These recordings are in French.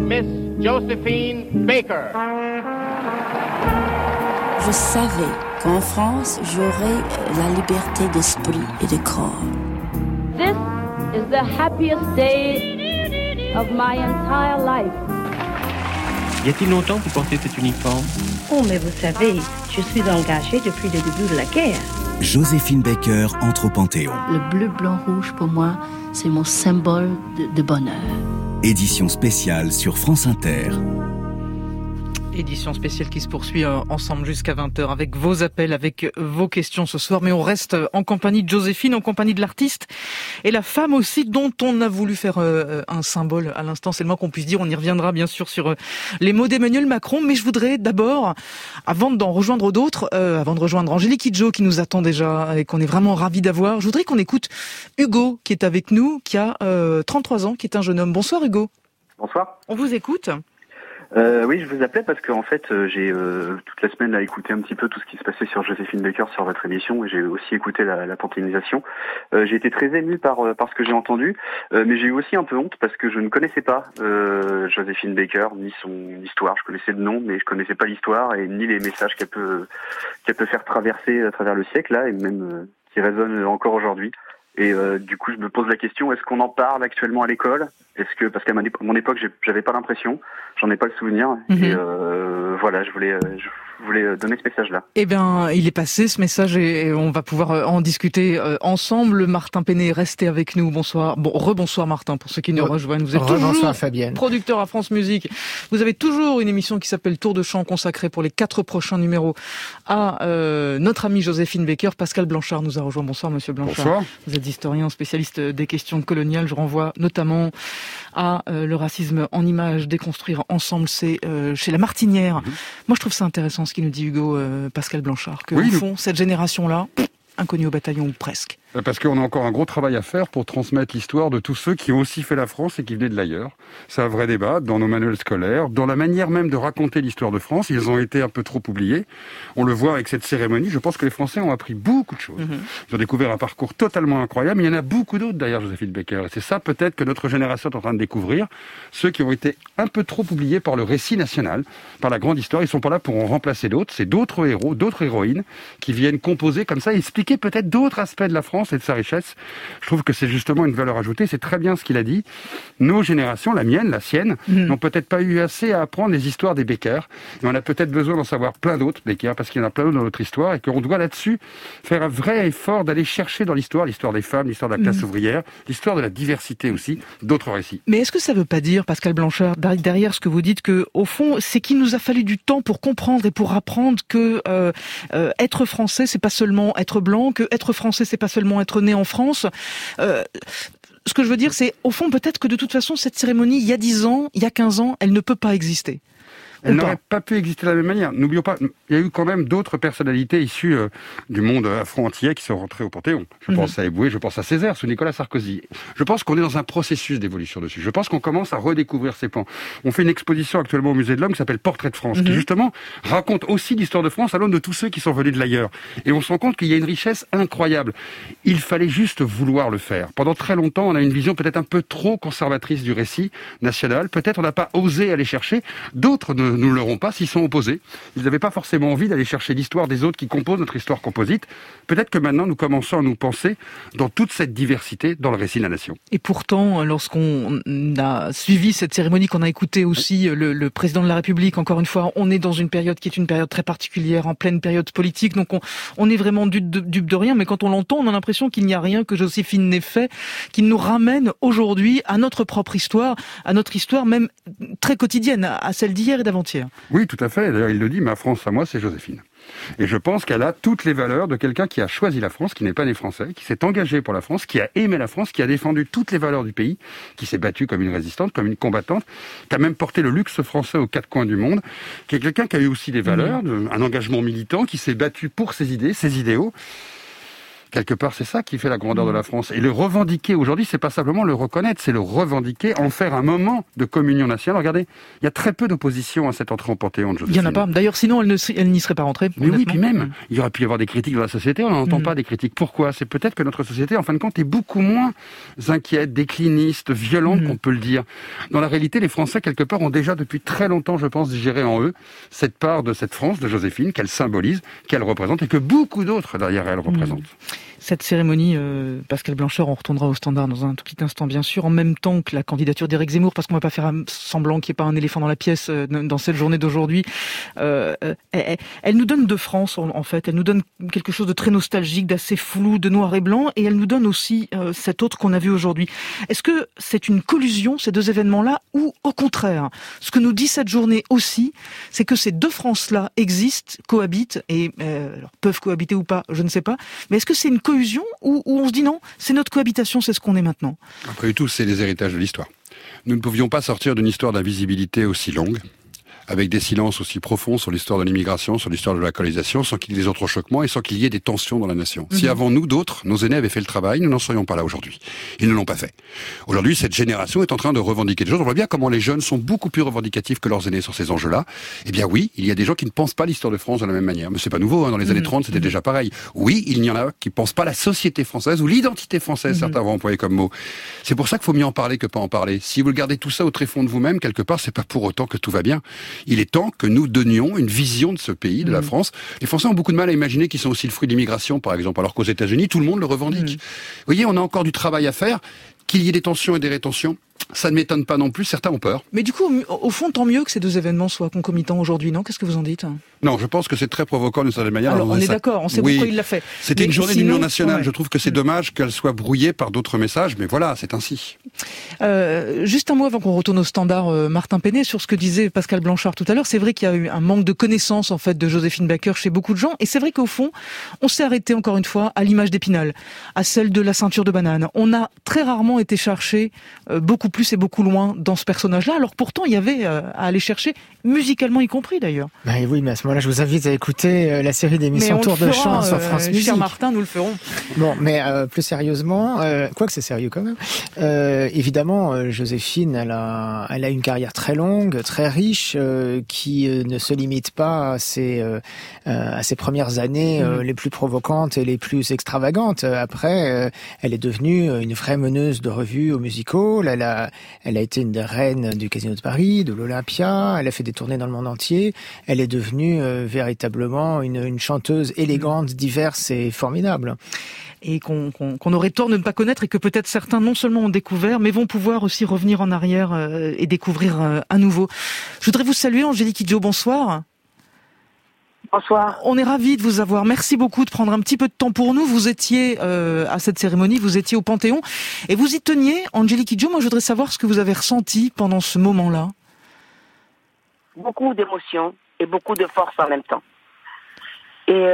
Miss Josephine Baker. Je savais qu'en France, j'aurais la liberté d'esprit et de corps. This is the happiest day of my entire life. Y a-t-il longtemps que vous portez cet uniforme? Oh, mais vous savez, je suis engagée depuis le début de la guerre. Joséphine Baker entre au Panthéon. Le bleu, blanc, rouge, pour moi, c'est mon symbole de bonheur. Édition spéciale sur France Inter. Édition spéciale qui se poursuit ensemble jusqu'à 20h avec vos appels, avec vos questions ce soir. Mais on reste en compagnie de Joséphine, en compagnie de l'artiste et la femme aussi dont on a voulu faire un symbole à l'instant. C'est le moins qu'on puisse dire. On y reviendra bien sûr sur les mots d'Emmanuel Macron. Mais je voudrais d'abord, avant d'en rejoindre d'autres, avant de rejoindre Angélique Kidjo qui nous attend déjà et qu'on est vraiment ravis d'avoir, je voudrais qu'on écoute Hugo qui est avec nous, qui a 33 ans, qui est un jeune homme. Bonsoir Hugo. Bonsoir. On vous écoute. Oui, je vous appelais parce qu'en fait, j'ai toute la semaine là écouté un petit peu tout ce qui se passait sur Joséphine Baker sur votre émission et j'ai aussi écouté la panthéonisation. J'ai été très ému par ce que j'ai entendu, mais j'ai eu aussi un peu honte parce que je ne connaissais pas Joséphine Baker ni son histoire. Je connaissais le nom, mais je connaissais pas l'histoire et ni les messages qu'elle peut faire traverser à travers le siècle là et même qui résonnent encore aujourd'hui. Et du coup, je me pose la question, est-ce qu'on en parle actuellement à l'école ? Est-ce que, parce qu'à mon époque, j'avais pas l'impression, j'en ai pas le souvenir. Et voilà, je voulais donner ce message-là. Eh bien, il est passé ce message et on va pouvoir en discuter ensemble. Martin Péné, restez avec nous. Bonsoir. Bon, rebonsoir Martin, pour ceux qui nous rejoignent. Vous êtes toujours Fabienne, producteur à France Musique. Vous avez toujours une émission qui s'appelle Tour de chant consacrée pour les 4 prochains numéros à notre amie Joséphine Baker. Pascal Blanchard nous a rejoint. Bonsoir Monsieur Blanchard. Bonsoir. Vous êtes historien, spécialiste des questions coloniales. Je renvoie notamment à le racisme en images, déconstruire ensemble, c'est chez La Martinière. Moi, je trouve ça intéressant ce qu'il nous dit Hugo, Pascal Blanchard, que au fond, cette génération-là, inconnue au bataillon ou presque. Parce qu'on a encore un gros travail à faire pour transmettre l'histoire de tous ceux qui ont aussi fait la France et qui venaient de l'ailleurs. C'est un vrai débat dans nos manuels scolaires, dans la manière même de raconter l'histoire de France. Ils ont été un peu trop oubliés. On le voit avec cette cérémonie. Je pense que les Français ont appris beaucoup de choses. Ils ont découvert un parcours totalement incroyable. Mais il y en a beaucoup d'autres derrière Joséphine Baker. Et c'est ça peut-être que notre génération est en train de découvrir. Ceux qui ont été un peu trop oubliés par le récit national, par la grande histoire. Ils sont pas là pour en remplacer d'autres. C'est d'autres héros, d'autres héroïnes qui viennent composer comme ça et expliquer peut-être d'autres aspects de la France et de sa richesse. Je trouve que c'est justement une valeur ajoutée. C'est très bien ce qu'il a dit. Nos générations, la mienne, la sienne, n'ont peut-être pas eu assez à apprendre les histoires des Baker. Et on a peut-être besoin d'en savoir plein d'autres Baker, parce qu'il y en a plein d'autres dans notre histoire et qu'on doit là-dessus faire un vrai effort d'aller chercher dans l'histoire des femmes, l'histoire de la classe ouvrière, l'histoire de la diversité aussi, d'autres récits. Mais est-ce que ça veut pas dire, Pascal Blanchard, derrière ce que vous dites, que au fond, c'est qu'il nous a fallu du temps pour comprendre et pour apprendre que être français, c'est pas seulement être blanc, que être français, c'est pas seulement être né en France. Ce que je veux dire, c'est, au fond, peut-être que de toute façon, cette cérémonie, il y a 10 ans, il y a 15 ans, elle ne peut pas exister. Elle n'aurait pas pu exister de la même manière. N'oublions pas, il y a eu quand même d'autres personnalités issues du monde afro-antillais qui sont rentrées au Panthéon. Je pense à Eboué, je pense à Césaire, sous Nicolas Sarkozy. Je pense qu'on est dans un processus d'évolution dessus. Je pense qu'on commence à redécouvrir ces pans. On fait une exposition actuellement au Musée de l'Homme qui s'appelle Portrait de France, qui justement raconte aussi l'histoire de France à l'aune de tous ceux qui sont venus de l'ailleurs. Et on se rend compte qu'il y a une richesse incroyable. Il fallait juste vouloir le faire. Pendant très longtemps, on a une vision peut-être un peu trop conservatrice du récit national. Peut-être on n'a pas osé aller chercher. D'autres ne nous l'auront pas s'ils sont opposés. Ils n'avaient pas forcément envie d'aller chercher l'histoire des autres qui composent notre histoire composite. Peut-être que maintenant, nous commençons à nous penser dans toute cette diversité dans le récit de la nation. Et pourtant, lorsqu'on a suivi cette cérémonie, qu'on a écouté aussi le président de la République, encore une fois, on est dans une période qui est une période très particulière, en pleine période politique, donc on est vraiment dupe de rien, mais quand on l'entend, on a l'impression qu'il n'y a rien que Joséphine n'ait fait, qui nous ramène aujourd'hui à notre propre histoire, à notre histoire même très quotidienne, à celle d'hier et d'avant-hier. Oui, tout à fait. D'ailleurs, il le dit, ma France à moi, c'est Joséphine. Et je pense qu'elle a toutes les valeurs de quelqu'un qui a choisi la France, qui n'est pas né français, qui s'est engagé pour la France, qui a aimé la France, qui a défendu toutes les valeurs du pays, qui s'est battue comme une résistante, comme une combattante, qui a même porté le luxe français aux 4 coins du monde, qui est quelqu'un qui a eu aussi des valeurs, un engagement militant, qui s'est battu pour ses idées, ses idéaux, Quelque part, c'est ça qui fait la grandeur de la France. Et le revendiquer aujourd'hui, c'est pas simplement le reconnaître, c'est le revendiquer, en faire un moment de communion nationale. Regardez, il y a très peu d'opposition à cette entrée en Panthéon de Joséphine. Il n'y en a pas. D'ailleurs, sinon, elle n'y serait pas rentrée. Mais oui, puis même, il y aurait pu y avoir des critiques dans la société, on n'en entend pas des critiques. Pourquoi ? C'est peut-être que notre société, en fin de compte, est beaucoup moins inquiète, décliniste, violente qu'on peut le dire. Dans la réalité, les Français, quelque part, ont déjà depuis très longtemps, je pense, digéré en eux cette part de cette France de Joséphine qu'elle symbolise, qu'elle représente et que beaucoup d'autres derrière elle représentent. Cette cérémonie, Pascal Blanchard, on retournera au standard dans un tout petit instant, bien sûr, en même temps que la candidature d'Éric Zemmour, parce qu'on ne va pas faire semblant qu'il n'y ait pas un éléphant dans la pièce dans cette journée d'aujourd'hui. Elle nous donne de France, en fait. Elle nous donne quelque chose de très nostalgique, d'assez flou, de noir et blanc, et elle nous donne aussi cet autre qu'on a vu aujourd'hui. Est-ce que c'est une collusion, ces deux événements-là, ou au contraire, ce que nous dit cette journée aussi, c'est que ces deux France-là existent, cohabitent, et alors, peuvent cohabiter ou pas, je ne sais pas, mais est-ce que c'est une collusion où on se dit non, c'est notre cohabitation, c'est ce qu'on est maintenant? Après tout, c'est les héritages de l'histoire. Nous ne pouvions pas sortir d'une histoire d'invisibilité aussi longue, avec des silences aussi profonds sur l'histoire de l'immigration, sur l'histoire de la colonisation, sans qu'il y ait des entrechoquements et sans qu'il y ait des tensions dans la nation. Si avant nous, d'autres, nos aînés avaient fait le travail, nous n'en serions pas là aujourd'hui. Ils ne l'ont pas fait. Aujourd'hui, cette génération est en train de revendiquer des choses. On voit bien comment les jeunes sont beaucoup plus revendicatifs que leurs aînés sur ces enjeux-là. Eh bien oui, il y a des gens qui ne pensent pas l'histoire de France de la même manière. Mais c'est pas nouveau, dans les années 30, c'était déjà pareil. Oui, il y en a qui pensent pas la société française ou l'identité française, certains vont employer comme mot. C'est pour ça qu'il faut mieux en parler que pas en parler. Si vous gardez tout ça au tréfonds de vous-même, quelque part, c'est pas pour autant que tout va bien. Il est temps que nous donnions une vision de ce pays, de la France. Les Français ont beaucoup de mal à imaginer qu'ils sont aussi le fruit de l'immigration, par exemple, alors qu'aux États-Unis, tout le monde le revendique. Vous voyez, on a encore du travail à faire. Qu'il y ait des tensions et des rétentions, ça ne m'étonne pas non plus, certains ont peur. Mais du coup, au fond, tant mieux que ces deux événements soient concomitants aujourd'hui, non ? Qu'est-ce que vous en dites ? Non, je pense que c'est très provoquant d'une certaine manière. Alors, on est d'accord, on sait pourquoi il l'a fait. C'était une journée d'union nationale, je trouve que c'est dommage qu'elle soit brouillée par d'autres messages, mais voilà, c'est ainsi. Juste un mot avant qu'on retourne au standard, Martin Pénet, sur ce que disait Pascal Blanchard tout à l'heure. C'est vrai qu'il y a eu un manque de connaissance, en fait, de Joséphine Baker chez beaucoup de gens, et c'est vrai qu'au fond, on s'est arrêté encore une fois à l'image d'Épinal, à celle de la ceinture de banane. On a très rarement été chercher beaucoup plus et beaucoup loin dans ce personnage-là, alors pourtant il y avait à aller chercher, musicalement y compris d'ailleurs. Bah oui, mais à ce moment-là, je vous invite à écouter la série d'émissions Tour de Chant sur France Musique. Cher Martin, nous le ferons. Bon, mais plus sérieusement, quoique c'est sérieux quand même, évidemment, Joséphine, elle a une carrière très longue, très riche, qui ne se limite pas à ses premières années les plus provocantes et les plus extravagantes. Après, elle est devenue une vraie meneuse de revue au musical. Elle a été une des reines du Casino de Paris, de l'Olympia. Elle a fait des tournées dans le monde entier. Elle est devenue véritablement une chanteuse élégante, diverse et formidable. Et qu'on aurait tort de ne pas connaître et que peut-être certains non seulement ont découvert, mais vont pouvoir aussi revenir en arrière et découvrir à nouveau. Je voudrais vous saluer, Angélique Kidjo, bonsoir. Bonsoir. On est ravis de vous avoir. Merci beaucoup de prendre un petit peu de temps pour nous. Vous étiez à cette cérémonie, vous étiez au Panthéon et vous y teniez. Angélique Kidjo, moi je voudrais savoir ce que vous avez ressenti pendant ce moment-là. Beaucoup d'émotions et beaucoup de force en même temps. Et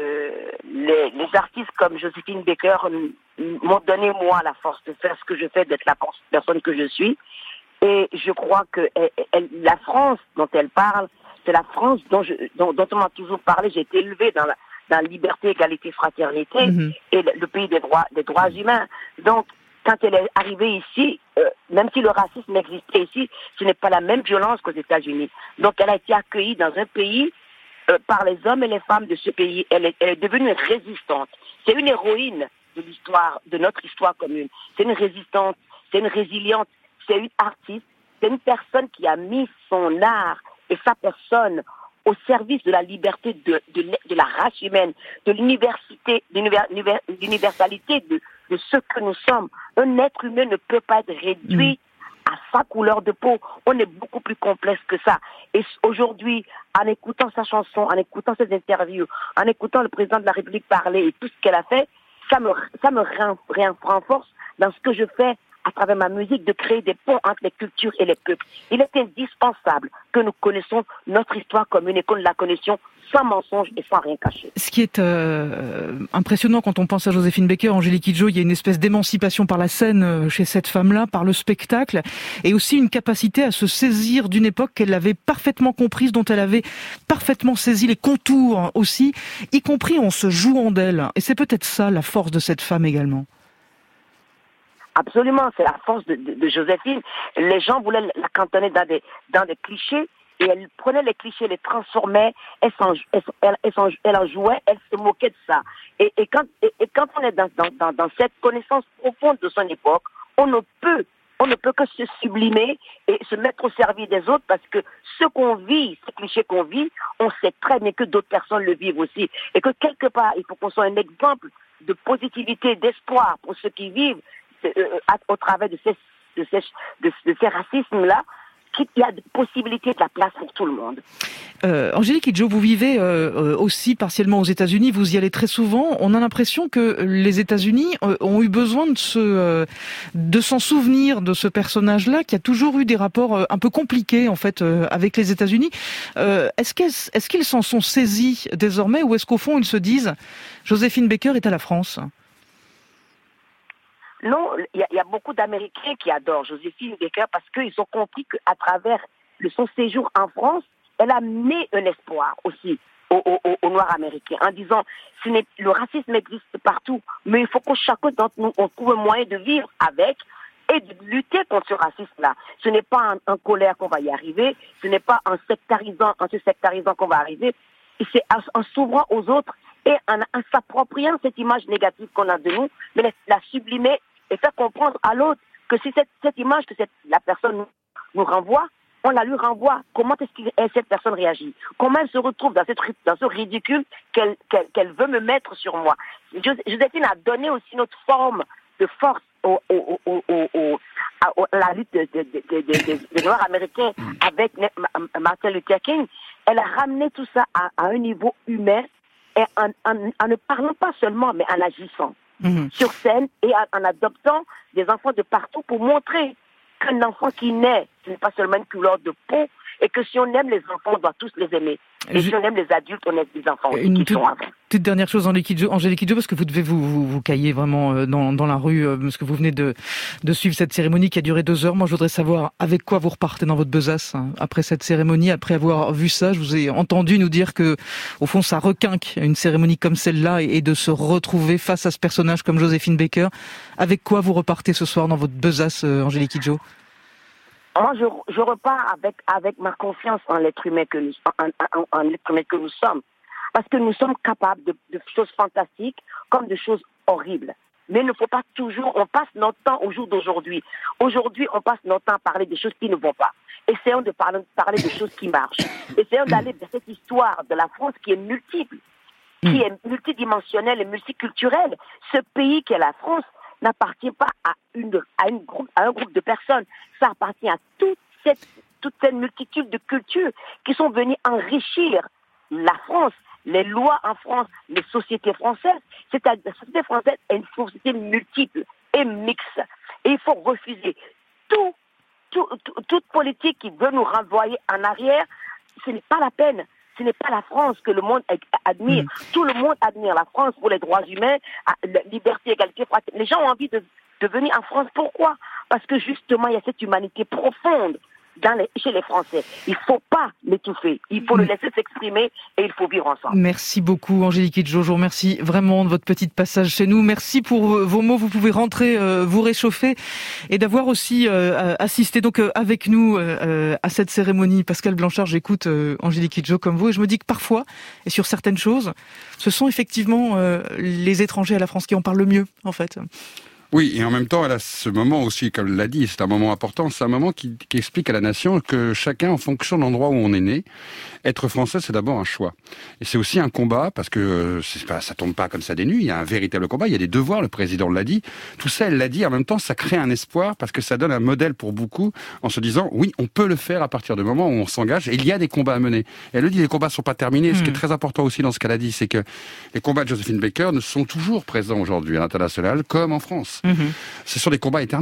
les artistes comme Joséphine Baker m'ont donné, moi, la force de faire ce que je fais, d'être la personne que je suis. Et je crois que la France dont elle parle, c'est la France dont on m'a toujours parlé. J'ai été élevée dans la liberté, égalité, fraternité et le pays des droits humains. Donc, quand elle est arrivée ici, même si le racisme existait ici, ce n'est pas la même violence qu'aux États-Unis. Donc, elle a été accueillie dans un pays par les hommes et les femmes de ce pays. Elle est devenue résistante. C'est une héroïne de l'histoire, de notre histoire commune. C'est une résistante, c'est une résiliente, c'est une artiste, c'est une personne qui a mis son art et sa personne au service de la liberté de la race humaine, de l'universalité, l'universalité de ce que nous sommes. Un être humain ne peut pas être réduit à sa couleur de peau. On est beaucoup plus complexe que ça. Et aujourd'hui, en écoutant sa chanson, en écoutant ses interviews, en écoutant le président de la République parler et tout ce qu'elle a fait, ça me renforce dans ce que je fais à travers ma musique, de créer des ponts entre les cultures et les peuples. Il est indispensable que nous connaissions notre histoire commune et que nous la connaissions sans mensonge et sans rien cacher. Ce qui est impressionnant quand on pense à Joséphine Baker, Angélique Kidjo, il y a une espèce d'émancipation par la scène chez cette femme-là, par le spectacle, et aussi une capacité à se saisir d'une époque qu'elle avait parfaitement comprise, dont elle avait parfaitement saisi les contours aussi, y compris en se jouant d'elle. Et c'est peut-être ça la force de cette femme également. Absolument, c'est la force de Joséphine. Les gens voulaient la cantonner dans des clichés, et elle prenait les clichés, les transformait, elle en jouait, elle se moquait de ça. Et quand on est dans cette connaissance profonde de son époque, on ne peut que se sublimer et se mettre au service des autres, parce que ce qu'on vit, ces clichés qu'on vit, on sait très bien que d'autres personnes le vivent aussi. Et que quelque part, il faut qu'on soit un exemple de positivité, d'espoir pour ceux qui vivent au travers de ces racismes-là, qu'il y a de possibilités de la place pour tout le monde. Angélique Kidjo, vous vivez aussi partiellement aux États-Unis, vous y allez très souvent. On a l'impression que les États-Unis ont eu besoin de s'en souvenir de ce personnage-là, qui a toujours eu des rapports un peu compliqués en fait avec les États-Unis. Est-ce qu'ils s'en sont saisis désormais, ou est-ce qu'au fond ils se disent Joséphine Baker est à la France? Non, il y a beaucoup d'Américains qui adorent Joséphine Baker parce qu'ils ont compris qu'à travers son séjour en France, elle a amené un espoir aussi aux Noirs américains, en disant le racisme existe partout, mais il faut que chacun d'entre nous on trouve un moyen de vivre avec et de lutter contre ce racisme-là. Ce n'est pas en colère qu'on va y arriver, ce n'est pas en se sectarisant qu'on va arriver, c'est en s'ouvrant aux autres et en s'appropriant cette image négative qu'on a de nous, mais la sublimer et faire comprendre à l'autre que si cette image que la personne nous renvoie, on la lui renvoie. Comment est-ce que cette personne réagit? Comment elle se retrouve dans ce ridicule qu'elle veut me mettre sur moi? Joséphine a donné aussi notre forme de force à la lutte des Noirs américains avec Martin Luther King. Elle a ramené tout ça à un niveau humain, et en ne parlant pas seulement, mais en agissant. Sur scène et en adoptant des enfants de partout pour montrer qu'un enfant qui naît, ce n'est pas seulement une couleur de peau, et que si on aime les enfants, on doit tous les aimer. Et si on aime les adultes, on aime les enfants aussi qui sont avant. Toute dernière chose, Angélique Kidjo, parce que vous devez vous cailler vraiment dans la rue, parce que vous venez de suivre cette cérémonie qui a duré 2 heures. Moi, je voudrais savoir avec quoi vous repartez dans votre besace après cette cérémonie, après avoir vu ça. Je vous ai entendu nous dire que, au fond, ça requinque une cérémonie comme celle-là et de se retrouver face à ce personnage comme Joséphine Baker. Avec quoi vous repartez ce soir dans votre besace, Angélique Kidjo? Moi, je repars avec ma confiance en l'être humain que nous sommes. Parce que nous sommes capables de choses fantastiques comme de choses horribles. Mais il ne faut pas toujours, on passe notre temps au jour d'aujourd'hui. Aujourd'hui, on passe notre temps à parler des choses qui ne vont pas. Essayons de parler des choses qui marchent. Essayons d'aller vers cette histoire de la France qui est multiple, qui est multidimensionnelle et multiculturelle. Ce pays qu'est la France n'appartient pas à un groupe de personnes. Ça appartient à toute cette multitude de cultures qui sont venues enrichir la France, les lois en France, les sociétés françaises. C'est-à-dire, la société française est une société multiple et mixte. Et il faut refuser toute politique qui veut nous renvoyer en arrière. Ce n'est pas la peine. Ce n'est pas la France que le monde admire. Tout le monde admire la France pour les droits humains, la liberté, égalité, fraternité. Les gens ont envie de venir en France. Pourquoi? Parce que justement, il y a cette humanité profonde chez les Français. Il ne faut pas l'étouffer. Il faut le laisser s'exprimer et il faut vivre ensemble. Merci beaucoup, Angélique Kidjo. Je vous remercie vraiment de votre petit passage chez nous. Merci pour vos mots. Vous pouvez rentrer, vous réchauffer et d'avoir aussi assisté donc avec nous à cette cérémonie. Pascal Blanchard, j'écoute Angélique Kidjo comme vous et je me dis que parfois, et sur certaines choses, ce sont effectivement les étrangers à la France qui en parlent le mieux, en fait. Oui, et en même temps, elle a ce moment aussi, comme elle l'a dit, c'est un moment important, c'est un moment qui explique à la nation que chacun, en fonction de l'endroit où on est né, être français, c'est d'abord un choix. Et c'est aussi un combat, parce que ça tombe pas comme ça des nues, il y a un véritable combat, il y a des devoirs, le président l'a dit. Tout ça, elle l'a dit, en même temps, ça crée un espoir, parce que ça donne un modèle pour beaucoup, en se disant, oui, on peut le faire à partir du moment où on s'engage, et il y a des combats à mener. Et elle le dit, les combats sont pas terminés. Ce qui est très important aussi dans ce qu'elle a dit, c'est que les combats de Joséphine Baker ne sont toujours présents aujourd'hui à l'international, comme en France. Ce sont des combats éternels.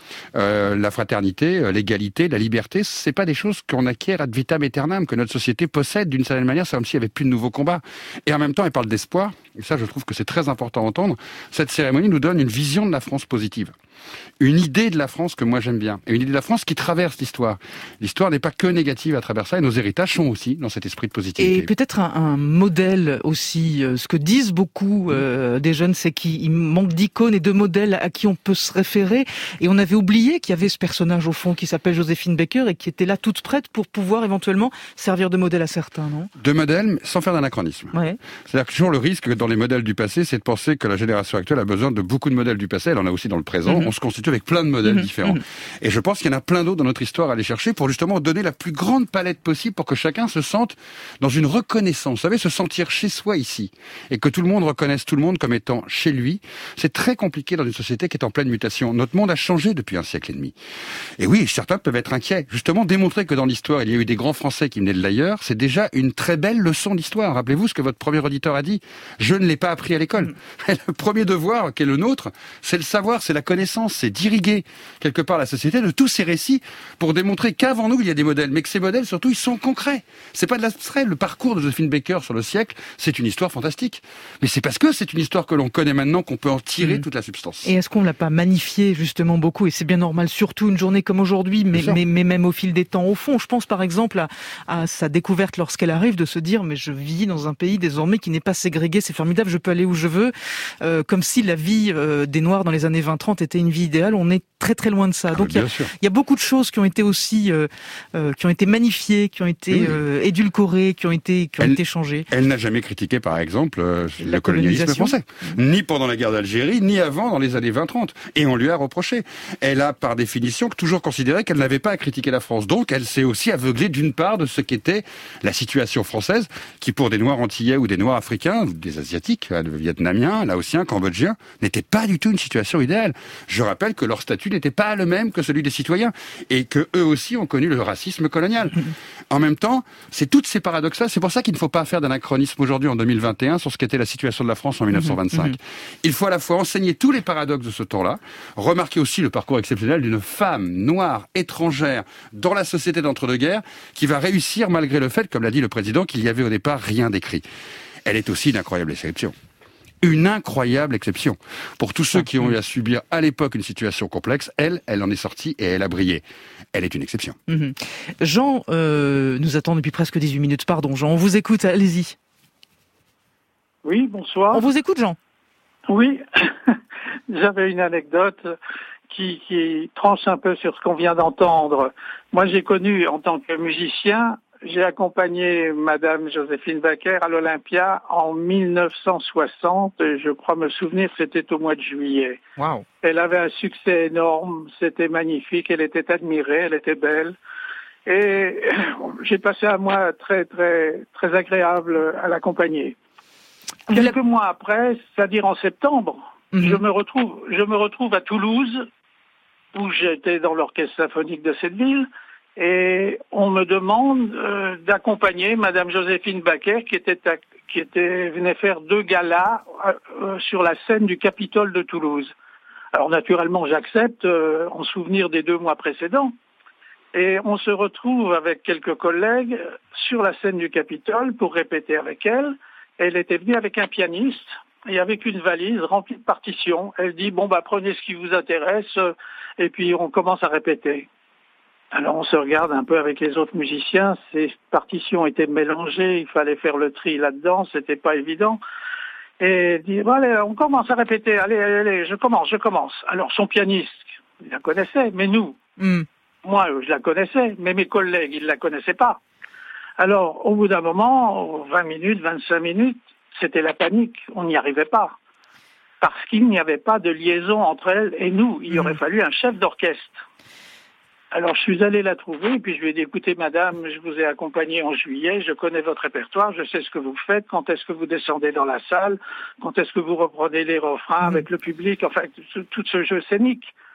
la fraternité, l'égalité, la liberté, c'est pas des choses qu'on acquiert ad vitam aeternam, que notre société possède d'une certaine manière, c'est comme s'il n'y avait plus de nouveaux combats. Et en même temps, elle parle d'espoir, et ça je trouve que c'est très important à entendre. Cette cérémonie nous donne une vision de la France positive. Une idée de la France que moi j'aime bien, et une idée de la France qui traverse l'histoire. L'histoire n'est pas que négative à travers ça, et nos héritages sont aussi dans cet esprit de positivité. Et peut-être un modèle aussi, ce que disent beaucoup des jeunes, c'est qu'il manque d'icônes et de modèles à qui on peut se référer, et on avait oublié qu'il y avait ce personnage au fond qui s'appelle Joséphine Baker, et qui était là toute prête pour pouvoir éventuellement servir de modèle à certains, non ? De modèle, sans faire d'anachronisme. Ouais. C'est-à-dire que toujours le risque dans les modèles du passé, c'est de penser que la génération actuelle a besoin de beaucoup de modèles du passé, elle en a aussi dans le présent, on se constitue avec plein de modèles différents. Et je pense qu'il y en a plein d'autres dans notre histoire à aller chercher pour justement donner la plus grande palette possible pour que chacun se sente dans une reconnaissance. Vous savez, se sentir chez soi ici. Et que tout le monde reconnaisse tout le monde comme étant chez lui. C'est très compliqué dans une société qui est en pleine mutation. Notre monde a changé depuis un siècle et demi. Et oui, certains peuvent être inquiets. Justement, démontrer que dans l'histoire, il y a eu des grands Français qui venaient de l'ailleurs, c'est déjà une très belle leçon d'histoire. Rappelez-vous ce que votre premier auditeur a dit. Je ne l'ai pas appris à l'école. Le premier devoir qui est le nôtre, c'est le savoir, c'est la connaissance, c'est d'irriguer quelque part la société de tous ces récits pour démontrer qu'avant nous il y a des modèles, mais que ces modèles surtout ils sont concrets. C'est pas de l'abstrait. Le parcours de Joséphine Baker sur le siècle, c'est une histoire fantastique. Mais c'est parce que c'est une histoire que l'on connaît maintenant qu'on peut en tirer toute la substance. Et est-ce qu'on l'a pas magnifié justement beaucoup ? Et c'est bien normal, surtout une journée comme aujourd'hui, mais même au fil des temps. Au fond, je pense par exemple à sa découverte lorsqu'elle arrive de se dire mais je vis dans un pays désormais qui n'est pas ségrégué, c'est formidable, je peux aller où je veux, comme si la vie des Noirs dans les années 20-30 était une vie idéale. On est très très loin de ça. Donc il y a beaucoup de choses qui ont été aussi qui ont été magnifiées, qui ont été édulcorées, qui ont été changées. Elle n'a jamais critiqué par exemple le colonialisme français, ni pendant la guerre d'Algérie, ni avant dans les années 20-30. Et on lui a reproché. Elle a par définition toujours considéré qu'elle n'avait pas à critiquer la France. Donc elle s'est aussi aveuglée d'une part de ce qu'était la situation française, qui pour des Noirs antillais ou des Noirs africains, des Asiatiques, Vietnamiens, Laotiens, Cambodgiens, n'était pas du tout une situation idéale. Je rappelle que leur statut n'était pas le même que celui des citoyens et que eux aussi ont connu le racisme colonial. En même temps, c'est toutes ces paradoxes-là. C'est pour ça qu'il ne faut pas faire d'anachronisme aujourd'hui en 2021 sur ce qu'était la situation de la France en 1925. Il faut à la fois enseigner tous les paradoxes de ce temps-là, remarquer aussi le parcours exceptionnel d'une femme noire étrangère dans la société d'entre-deux-guerres qui va réussir malgré le fait, comme l'a dit le président, qu'il y avait au départ rien d'écrit. Elle est aussi une incroyable exception. Une incroyable exception. Pour tous ceux qui ont eu à subir à l'époque une situation complexe, elle en est sortie et elle a brillé. Elle est une exception. Jean nous attend depuis presque 18 minutes. Pardon Jean, on vous écoute, allez-y. Oui, bonsoir. On vous écoute Jean. Oui, j'avais une anecdote qui tranche un peu sur ce qu'on vient d'entendre. Moi j'ai connu en tant que musicien, j'ai accompagné Madame Joséphine Baker à l'Olympia en 1960. Je crois me souvenir, c'était au mois de juillet. Wow. Elle avait un succès énorme, c'était magnifique, elle était admirée, elle était belle. Et j'ai passé un mois très, très, très agréable à l'accompagner. Quelques mois après, c'est-à-dire en septembre, je me retrouve à Toulouse, où j'étais dans l'orchestre symphonique de cette ville. Et on me demande d'accompagner Madame Joséphine Baker qui venait faire 2 galas sur la scène du Capitole de Toulouse. Alors naturellement j'accepte en souvenir des 2 mois précédents. Et on se retrouve avec quelques collègues sur la scène du Capitole pour répéter avec elle. Elle était venue avec un pianiste et avec une valise remplie de partitions. Elle dit prenez ce qui vous intéresse et puis on commence à répéter. Alors on se regarde un peu avec les autres musiciens, ces partitions étaient mélangées, il fallait faire le tri là-dedans, c'était pas évident. Et il dit, allez, on commence à répéter, allez, je commence. Alors son pianiste, il la connaissait, mais nous, moi je la connaissais, mais mes collègues, ils la connaissaient pas. Alors au bout d'un moment, 20 minutes, 25 minutes, c'était la panique, on n'y arrivait pas. Parce qu'il n'y avait pas de liaison entre elle et nous, il aurait fallu un chef d'orchestre. Alors je suis allé la trouver et puis je lui ai dit écoutez madame, je vous ai accompagnée en juillet, je connais votre répertoire, je sais ce que vous faites, quand est-ce que vous descendez dans la salle, quand est-ce que vous reprenez les refrains avec le public, enfin tout ce jeu scénique.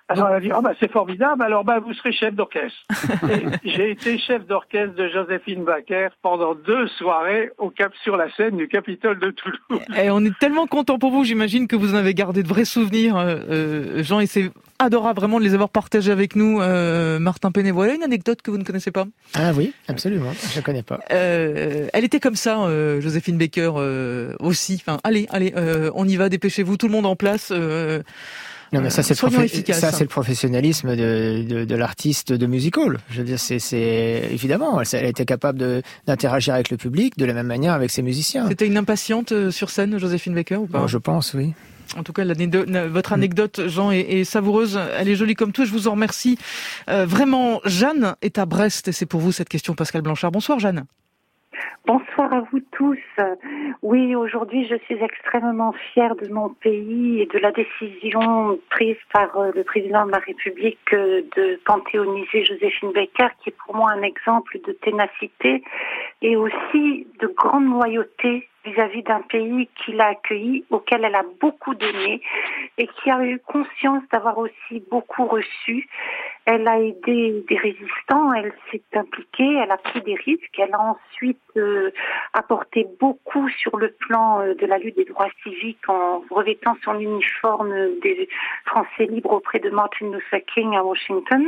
Alors elle a dit, c'est formidable, alors vous serez chef d'orchestre. Et j'ai été chef d'orchestre de Joséphine Baker pendant 2 soirées sur la scène du Capitole de Toulouse. Et on est tellement content pour vous, j'imagine que vous en avez gardé de vrais souvenirs, Jean, et c'est adorable vraiment de les avoir partagés avec nous. Martin Penet, voilà une anecdote que vous ne connaissez pas. Ah oui, absolument, je ne connais pas. Elle était comme ça, Joséphine Baker aussi. Enfin, allez, on y va, dépêchez-vous, tout le monde en place. Non, mais ça, c'est efficace. le professionnalisme de l'artiste de music hall. Je veux dire, c'est évidemment, elle a été capable d'interagir avec le public de la même manière avec ses musiciens. C'était une impatiente sur scène, Joséphine Baker, ou pas? Bon, je pense, oui. En tout cas, votre anecdote, Jean, est savoureuse. Elle est jolie comme tout. Je vous en remercie. Vraiment, Jeanne est à Brest et c'est pour vous cette question, Pascal Blanchard. Bonsoir, Jeanne. Bonsoir à vous tous. Oui, aujourd'hui, je suis extrêmement fière de mon pays et de la décision prise par le président de la République de panthéoniser Joséphine Baker, qui est pour moi un exemple de ténacité et aussi de grande loyauté vis-à-vis d'un pays qui l'a accueilli, auquel elle a beaucoup donné et qui a eu conscience d'avoir aussi beaucoup reçu. Elle a aidé des résistants, elle s'est impliquée, elle a pris des risques, elle a ensuite apporté beaucoup sur le plan de la lutte des droits civiques en revêtant son uniforme des Français libres auprès de Martin Luther King à Washington.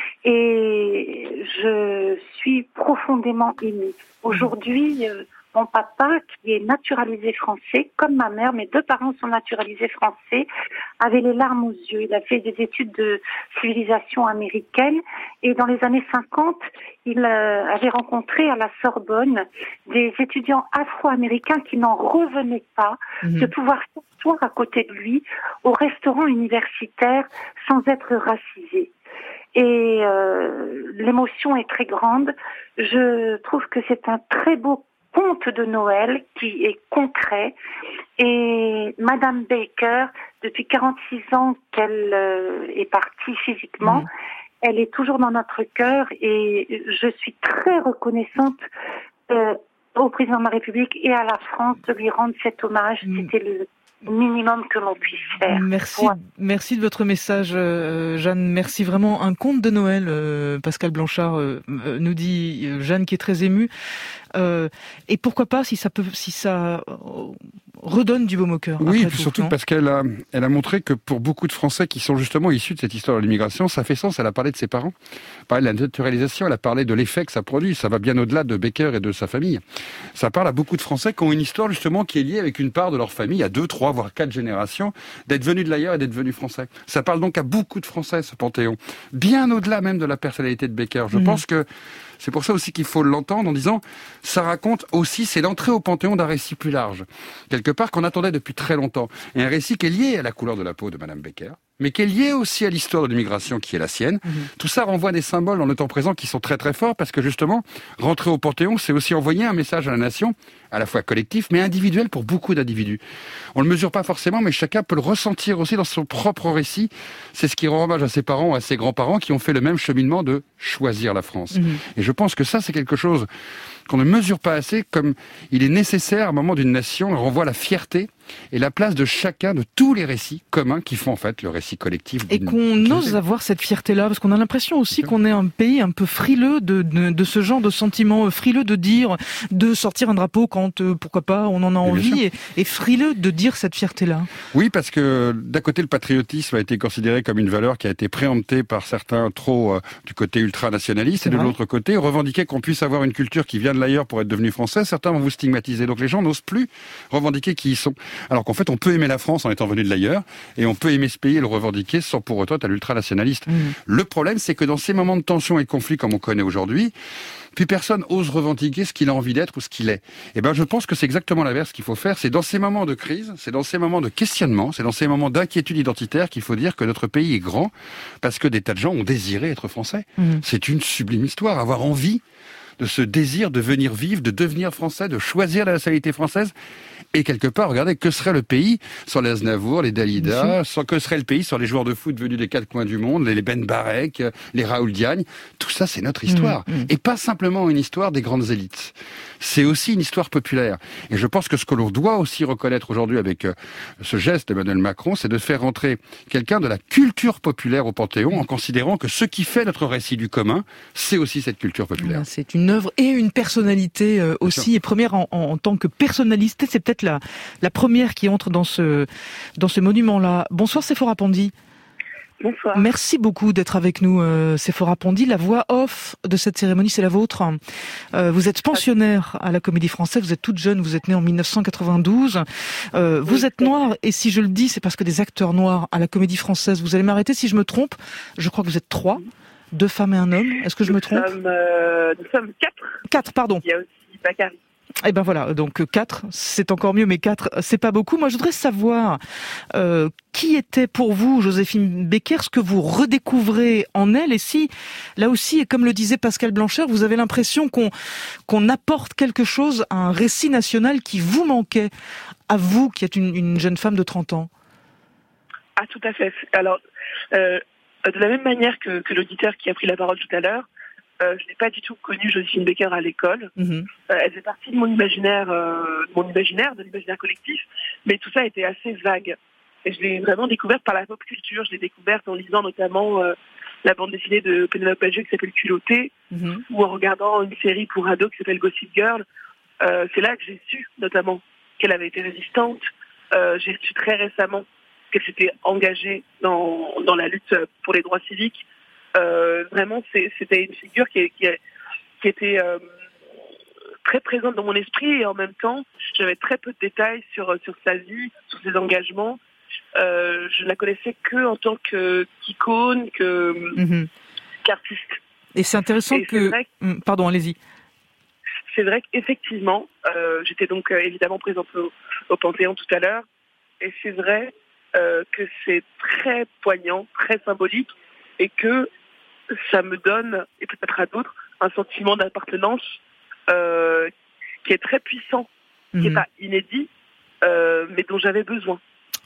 Et je suis profondément émue. Aujourd'hui, mon papa, qui est naturalisé français, comme ma mère, mes 2 parents sont naturalisés français, avait les larmes aux yeux. Il a fait des études de civilisation américaine et dans les années 50, il avait rencontré à la Sorbonne des étudiants afro-américains qui n'en revenaient pas de pouvoir s'asseoir à côté de lui au restaurant universitaire sans être racisés. Et l'émotion est très grande. Je trouve que c'est un très beau conte de Noël qui est concret. Et Madame Baker, depuis 46 ans qu'elle est partie physiquement, elle est toujours dans notre cœur et je suis très reconnaissante au président de la République et à la France de lui rendre cet hommage. C'était le minimum que l'on puisse faire. Merci de votre message, Jeanne. Merci vraiment. Un conte de Noël, Pascal Blanchard nous dit Jeanne qui est très émue. Et pourquoi pas si ça redonne du baume au cœur. Oui, surtout parce qu'elle a montré que pour beaucoup de Français qui sont justement issus de cette histoire de l'immigration, ça fait sens. Elle a parlé de ses parents, elle a parlé de la naturalisation, elle a parlé de l'effet que ça produit. Ça va bien au-delà de Baker et de sa famille. Ça parle à beaucoup de Français qui ont une histoire justement qui est liée avec une part de leur famille, à 2, 3, voire 4 générations, d'être venus de l'ailleurs et d'être venus français. Ça parle donc à beaucoup de Français, ce panthéon. Bien au-delà même de la personnalité de Baker. Je pense que c'est pour ça aussi qu'il faut l'entendre en disant, ça raconte aussi, c'est l'entrée au Panthéon d'un récit plus large. Quelque part qu'on attendait depuis très longtemps. Et un récit qui est lié à la couleur de la peau de Madame Baker, mais qui est lié aussi à l'histoire de l'immigration qui est la sienne. Tout ça renvoie des symboles dans le temps présent qui sont très très forts parce que justement, rentrer au Panthéon, c'est aussi envoyer un message à la nation, à la fois collectif, mais individuel pour beaucoup d'individus. On le mesure pas forcément, mais chacun peut le ressentir aussi dans son propre récit. C'est ce qui rend hommage à ses parents, à ses grands-parents qui ont fait le même cheminement de choisir la France. Et je pense que ça, c'est quelque chose qu'on ne mesure pas assez, comme il est nécessaire à un moment d'une nation, on renvoie la fierté et la place de chacun, de tous les récits communs qui font en fait le récit collectif. Et qu'on ose avoir cette fierté-là, parce qu'on a l'impression aussi qu'on est un pays un peu frileux de ce genre de sentiments, frileux de dire, de sortir un drapeau quand, pourquoi pas, on en a envie, et frileux de dire cette fierté-là. Oui, parce que d'un côté, le patriotisme a été considéré comme une valeur qui a été préemptée par certains trop du côté ultranationaliste, et de l'autre côté, revendiquer qu'on puisse avoir une culture qui vient de l'ailleurs pour être devenu français, certains vont vous stigmatiser. Donc les gens n'osent plus revendiquer qui ils sont. Alors qu'en fait, on peut aimer la France en étant venu de l'ailleurs, et on peut aimer ce pays et le revendiquer sans pour autant être à l'ultranationaliste. Le problème, c'est que dans ces moments de tension et de conflit comme on connaît aujourd'hui, puis personne ose revendiquer ce qu'il a envie d'être ou ce qu'il est. Et ben, je pense que c'est exactement l'inverse qu'il faut faire. C'est dans ces moments de crise, c'est dans ces moments de questionnement, c'est dans ces moments d'inquiétude identitaire qu'il faut dire que notre pays est grand parce que des tas de gens ont désiré être français. C'est une sublime histoire, avoir envie de ce désir de venir vivre, de devenir français, de choisir la nationalité française. Et quelque part, regardez, que serait le pays sans les Aznavour, les Dalida, que serait le pays sans les joueurs de foot venus des 4 coins du monde, les Ben Barek, les Raoul Diagne. Tout ça, c'est notre histoire. Et pas simplement une histoire des grandes élites. c'est aussi une histoire populaire. Et je pense que ce que l'on doit aussi reconnaître aujourd'hui avec ce geste d'Emmanuel Macron, c'est de faire rentrer quelqu'un de la culture populaire au Panthéon, en considérant que ce qui fait notre récit du commun, c'est aussi cette culture populaire. C'est une œuvre et une personnalité aussi, et première en tant que personnalité, c'est peut-être la première qui entre dans ce monument-là. Bonsoir Séphora Pandy. Bonsoir. Merci beaucoup d'être avec nous, Séphora Pandy. La voix off de cette cérémonie, c'est la vôtre. Vous êtes pensionnaire à la Comédie Française, vous êtes toute jeune, vous êtes née en 1992. Vous êtes noire, et si je le dis, c'est parce que des acteurs noirs à la Comédie Française, vous allez m'arrêter si je me trompe, je crois que vous êtes 3, 2 femmes et un homme. Est-ce que je me trompe ? Nous sommes 4. 4, pardon. Il y a aussi Bakary. Eh ben voilà, donc 4, c'est encore mieux, mais 4, c'est pas beaucoup. Moi, je voudrais savoir qui était pour vous Joséphine Baker, ce que vous redécouvrez en elle, et si, là aussi, et comme le disait Pascal Blanchard, vous avez l'impression qu'on apporte quelque chose à un récit national qui vous manquait, à vous, qui êtes une jeune femme de 30 ans. Ah, tout à fait. Alors, de la même manière que l'auditeur qui a pris la parole tout à l'heure, je n'ai pas du tout connu Joséphine Baker à l'école. Elle fait partie de mon imaginaire, de l'imaginaire collectif, mais tout ça était assez vague. Et je l'ai vraiment découverte par la pop culture. Je l'ai découverte en lisant notamment la bande dessinée de Penelope Bagieux qui s'appelle Culottée, ou en regardant une série pour ados qui s'appelle Gossip Girl. C'est là que j'ai su notamment qu'elle avait été résistante. J'ai su très récemment qu'elle s'était engagée dans la lutte pour les droits civiques. Vraiment, c'était une figure qui était très présente dans mon esprit, et en même temps, j'avais très peu de détails sur sa vie, sur ses engagements. Je ne la connaissais que en tant qu'icône, qu'artiste. Et c'est intéressant Pardon, allez-y. C'est vrai qu'effectivement, j'étais donc évidemment présente au Panthéon tout à l'heure, et c'est vrai que c'est très poignant, très symbolique, et que ça me donne, et peut-être à d'autres, un sentiment d'appartenance qui est très puissant, qui n'est pas inédit, mais dont j'avais besoin.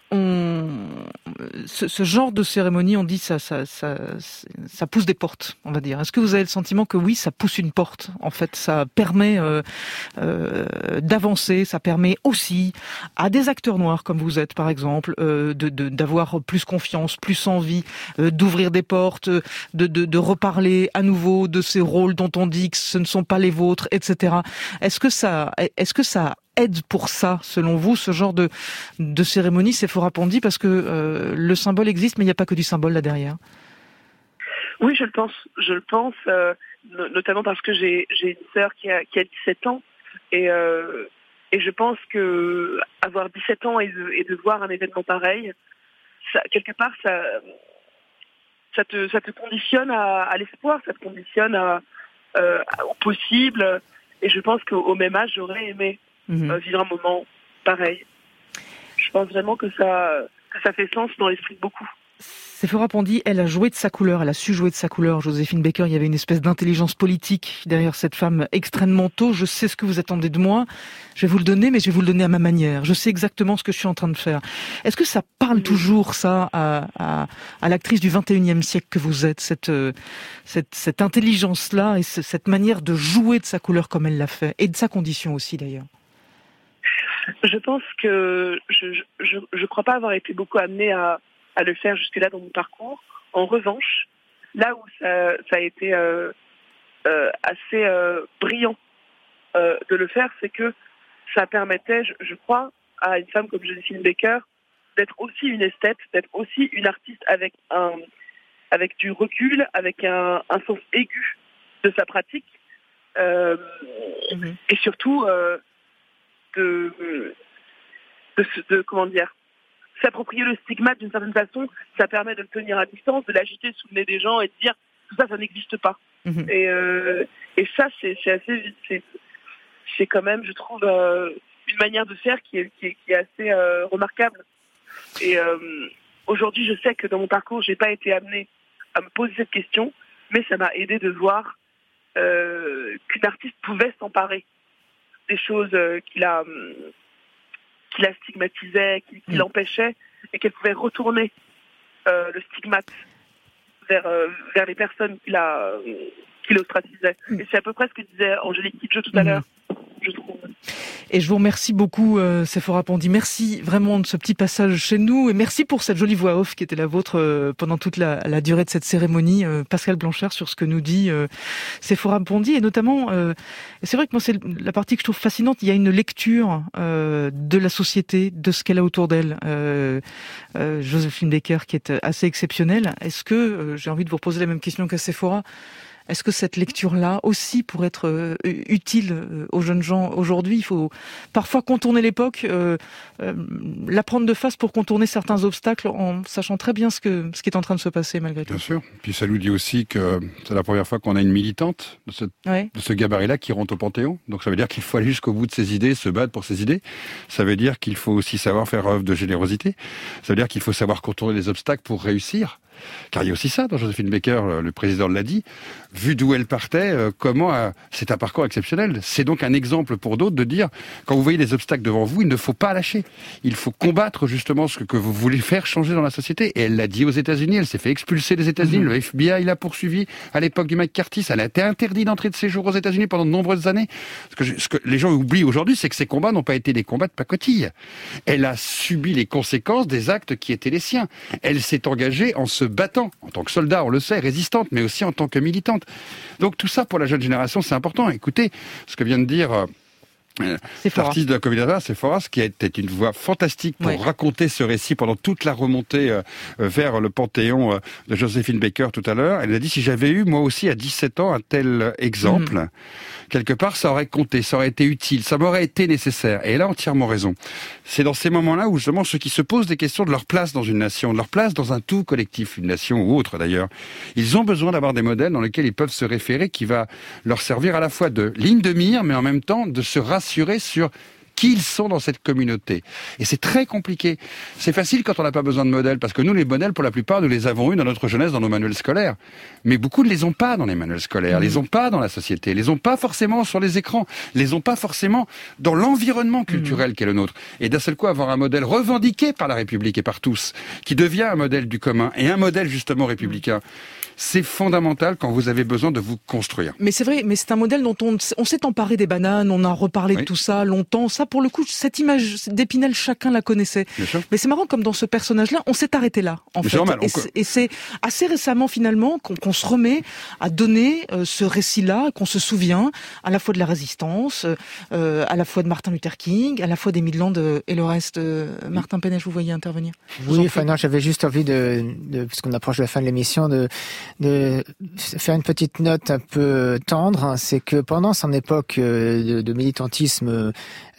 Ce genre de cérémonie, on dit ça pousse des portes, on va dire. Est-ce que vous avez le sentiment que oui, ça pousse une porte ? En fait, ça permet d'avancer, ça permet aussi à des acteurs noirs comme vous êtes, par exemple, d'avoir plus confiance, plus envie, d'ouvrir des portes, de reparler à nouveau de ces rôles dont on dit que ce ne sont pas les vôtres, etc. Est-ce que ça aide pour ça, selon vous, ce genre de cérémonie, Séphora Pandy, parce que le symbole existe, mais il n'y a pas que du symbole là derrière. Oui, je le pense, notamment parce que j'ai une sœur qui a 17 ans, et je pense que avoir 17 ans et de voir un événement pareil, ça, quelque part, ça te conditionne à l'espoir, ça te conditionne au possible, et je pense qu'au même âge, j'aurais aimé vivre un moment pareil. Je pense vraiment que ça fait sens dans l'esprit de beaucoup. Séphora Pandy, elle a joué de sa couleur, elle a su jouer de sa couleur. Joséphine Baker, il y avait une espèce d'intelligence politique derrière cette femme extrêmement tôt. Je sais ce que vous attendez de moi, je vais vous le donner, mais je vais vous le donner à ma manière. Je sais exactement ce que je suis en train de faire. Est-ce que ça parle toujours, ça, à l'actrice du 21e siècle que vous êtes, cette intelligence-là et cette manière de jouer de sa couleur comme elle l'a fait, et de sa condition aussi d'ailleurs? Je pense que je crois pas avoir été beaucoup amenée à le faire jusque-là dans mon parcours. En revanche, là où ça a été assez brillant de le faire, c'est que ça permettait, je crois, à une femme comme Joséphine Baker d'être aussi une esthète, d'être aussi une artiste avec du recul, avec un sens aigu de sa pratique, et surtout comment dire, s'approprier le stigmate d'une certaine façon. Ça permet de le tenir à distance, de l'agiter sous le nez des gens et de dire tout ça n'existe pas. Et ça, c'est quand même, je trouve, une manière de faire qui est assez remarquable. Et aujourd'hui, je sais que dans mon parcours, j'ai pas été amenée à me poser cette question, mais ça m'a aidé de voir qu'une artiste pouvait s'emparer des choses qui la stigmatisait, qui l'empêchait, et qu'elle pouvait retourner le stigmate vers les personnes qui l'ostratisaient. Et c'est à peu près ce que disait Angélique Kidjo tout à l'heure. je trouve. Et je vous remercie beaucoup, Sephora Pondy. Merci vraiment de ce petit passage chez nous et merci pour cette jolie voix off qui était la vôtre pendant toute la durée de cette cérémonie. Pascal Blanchard, sur ce que nous dit Sephora Pondy, et notamment, c'est vrai que moi c'est la partie que je trouve fascinante, il y a une lecture de la société, de ce qu'elle a autour d'elle. Joséphine Baker qui est assez exceptionnelle. Est-ce que, j'ai envie de vous reposer la même question qu'à Sephora, est-ce que cette lecture-là aussi pourrait être utile aux jeunes gens aujourd'hui? Il faut parfois contourner l'époque, la prendre de face pour contourner certains obstacles en sachant très bien ce qui est en train de se passer malgré tout. Bien sûr. Puis ça nous dit aussi que c'est la première fois qu'on a une militante de ce gabarit-là qui rentre au Panthéon. Donc ça veut dire qu'il faut aller jusqu'au bout de ses idées, se battre pour ses idées. Ça veut dire qu'il faut aussi savoir faire œuvre de générosité. Ça veut dire qu'il faut savoir contourner les obstacles pour réussir. Car il y a aussi ça, dans Joséphine Baker, le président l'a dit, vu d'où elle partait, c'est un parcours exceptionnel. C'est donc un exemple pour d'autres de dire, quand vous voyez des obstacles devant vous, il ne faut pas lâcher. Il faut combattre justement ce que vous voulez faire changer dans la société. Et elle l'a dit aux États-Unis, elle s'est fait expulser des États-Unis, le FBI l'a poursuivi à l'époque du McCarthy, elle a été interdite d'entrée de séjour aux États-Unis pendant de nombreuses années. Ce que les gens oublient aujourd'hui, c'est que ces combats n'ont pas été des combats de pacotille. Elle a subi les conséquences des actes qui étaient les siens. Elle s'est engagée en se battant, en tant que soldat, on le sait, résistante, mais aussi en tant que militante. Donc tout ça, pour la jeune génération, c'est important. Écoutez ce que vient de dire l'artiste de la comédie d'art, Sephora, qui était une voix fantastique pour raconter ce récit pendant toute la remontée vers le Panthéon de Joséphine Baker tout à l'heure. Elle a dit, si j'avais eu, moi aussi, à 17 ans, un tel exemple, quelque part, ça aurait compté, ça aurait été utile, ça m'aurait été nécessaire. Et elle a entièrement raison. C'est dans ces moments-là où, justement, ceux qui se posent des questions de leur place dans une nation, de leur place dans un tout collectif, une nation ou autre d'ailleurs, ils ont besoin d'avoir des modèles dans lesquels ils peuvent se référer, qui va leur servir à la fois de ligne de mire, mais en même temps de se rassurer sur qui ils sont dans cette communauté. Et c'est très compliqué. C'est facile quand on n'a pas besoin de modèles, parce que nous, les modèles, pour la plupart, nous les avons eus dans notre jeunesse, dans nos manuels scolaires. Mais beaucoup ne les ont pas dans les manuels scolaires, les ont pas dans la société, les ont pas forcément sur les écrans, les ont pas forcément dans l'environnement culturel qui est le nôtre. Et d'un seul coup, avoir un modèle revendiqué par la République et par tous, qui devient un modèle du commun, et un modèle justement républicain, c'est fondamental quand vous avez besoin de vous construire. Mais c'est vrai, mais c'est un modèle dont on s'est emparé des bananes, on a reparlé de tout ça longtemps. Ça, pour le coup, cette image d'Épinal, chacun la connaissait. Mais c'est marrant, comme dans ce personnage-là, on s'est arrêté là, en fait. Normal, et c'est assez récemment, finalement, qu'on se remet à donner ce récit-là, qu'on se souvient à la fois de la résistance, à la fois de Martin Luther King, à la fois d'Émile Land et le reste. Martin Pénèche, vous voyez intervenir. Oui, enfin non, j'avais juste envie puisqu'on approche de la fin de l'émission, de faire une petite note un peu tendre. C'est que pendant son époque de militantisme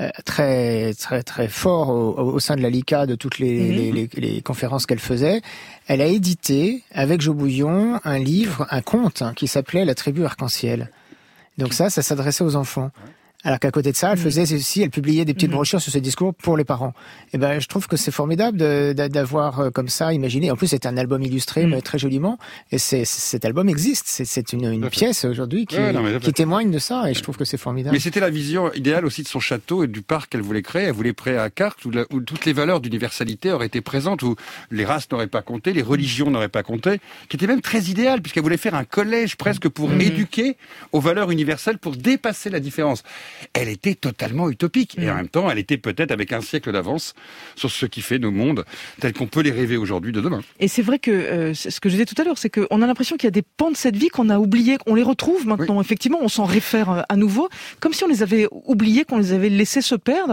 très très très fort au sein de la LICA, de toutes les conférences qu'elle faisait, elle a édité avec Jo Bouillon un conte qui s'appelait La tribu arc-en-ciel. Donc ça s'adressait aux enfants. Alors qu'à côté de ça, elle publiait des petites brochures sur ce discours pour les parents. Et ben, je trouve que c'est formidable d'avoir comme ça imaginé. En plus, c'est un album illustré, mais très joliment. Et cet album existe. C'est une pièce aujourd'hui qui témoigne de ça. Et je trouve que c'est formidable. Mais c'était la vision idéale aussi de son château et du parc qu'elle voulait créer. Elle voulait créer à Cartes où toutes les valeurs d'universalité auraient été présentes, où les races n'auraient pas compté, les religions n'auraient pas compté, qui était même très idéal puisqu'elle voulait faire un collège presque pour éduquer aux valeurs universelles, pour dépasser la différence. Elle était totalement utopique. Et en même temps, elle était peut-être avec un siècle d'avance sur ce qui fait nos mondes tels qu'on peut les rêver aujourd'hui de demain. Et c'est vrai que ce que je disais tout à l'heure, c'est qu'on a l'impression qu'il y a des pans de cette vie qu'on a oubliés, on les retrouve maintenant. Oui. Effectivement, on s'en réfère à nouveau, comme si on les avait oubliés, qu'on les avait laissés se perdre.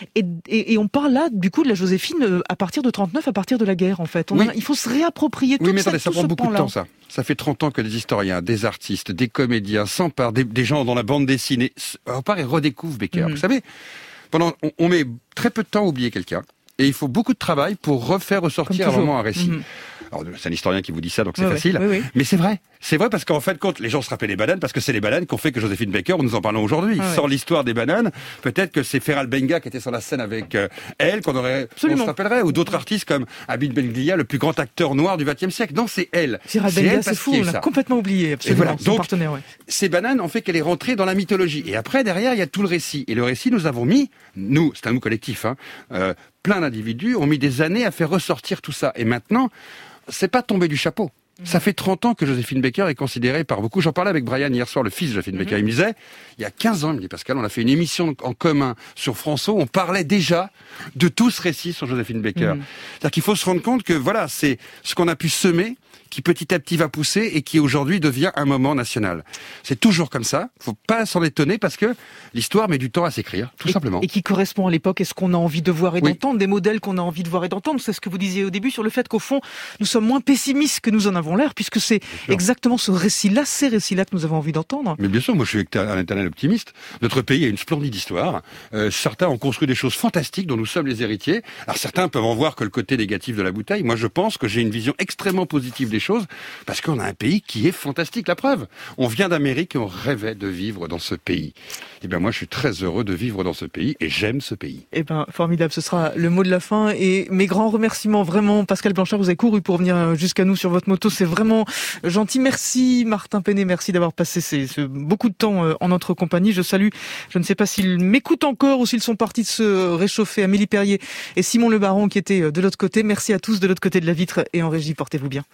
Et on parle là, du coup, de la Joséphine à partir de 39, à partir de la guerre, en fait. Il faut se réapproprier tout ça. Oui, mais attendez, ça prend beaucoup de temps, ça. Ça fait 30 ans que des historiens, des artistes, des comédiens s'emparent, des gens dans la bande dessinée s'emparent et redécouvrent Baker. Vous savez, on met très peu de temps à oublier quelqu'un, et il faut beaucoup de travail pour refaire ressortir un récit. Alors, c'est un historien qui vous dit ça, donc c'est facile. Oui. Mais c'est vrai. C'est vrai parce qu'en fait, quand les gens se rappellent des bananes, parce que c'est les bananes qui ont fait que Joséphine Baker, nous en parlons aujourd'hui. Sans l'histoire des bananes, peut-être que c'est Feral Benga qui était sur la scène avec elle, on se rappellerait, ou d'autres artistes comme Abid Ben-Glia, le plus grand acteur noir du XXe siècle. Non, c'est elle. Feral Benga, c'est fou, on l'a complètement oublié. Absolument. Et voilà. Donc, partenaire, ces bananes ont fait qu'elle est rentrée dans la mythologie. Et après, derrière, il y a tout le récit. Et le récit, nous avons mis, c'est un nous collectif, plein d'individus ont mis des années à faire ressortir tout ça. Et maintenant, c'est pas tombé du chapeau. Ça fait 30 ans que Joséphine Baker est considérée par beaucoup. J'en parlais avec Brian hier soir, le fils de Joséphine Baker. Il me disait, il y a 15 ans, il me dit, Pascal, on a fait une émission en commun sur France O, on parlait déjà de tout ce récit sur Joséphine Baker. C'est-à-dire qu'il faut se rendre compte que voilà, c'est ce qu'on a pu semer, qui petit à petit va pousser et qui aujourd'hui devient un moment national. C'est toujours comme ça, faut pas s'en étonner parce que l'histoire met du temps à s'écrire, tout simplement. Et qui correspond à l'époque, est-ce qu'on a envie de voir et d'entendre, des modèles qu'on a envie de voir et d'entendre. C'est ce que vous disiez au début sur le fait qu'au fond, nous sommes moins pessimistes que nous en avons l'air, puisque c'est exactement ce récit-là, ces récits-là que nous avons envie d'entendre. Mais bien sûr, moi je suis un éternel optimiste. Notre pays a une splendide histoire. Certains ont construit des choses fantastiques dont nous sommes les héritiers. Alors certains peuvent en voir que le côté négatif de la bouteille. Moi je pense que j'ai une vision extrêmement positive des choses, parce qu'on a un pays qui est fantastique. La preuve, on vient d'Amérique et on rêvait de vivre dans ce pays. Eh bien moi je suis très heureux de vivre dans ce pays et j'aime ce pays. Eh ben formidable, ce sera le mot de la fin et mes grands remerciements vraiment. Pascal Blanchard, vous avez couru pour venir jusqu'à nous sur votre moto, c'est vraiment gentil. Merci Martin Penet, merci d'avoir passé beaucoup de temps en notre compagnie. Je salue, je ne sais pas s'ils m'écoutent encore ou s'ils sont partis de se réchauffer, Amélie Perrier et Simon Le Baron qui étaient de l'autre côté. Merci à tous de l'autre côté de la vitre et en régie, portez-vous bien.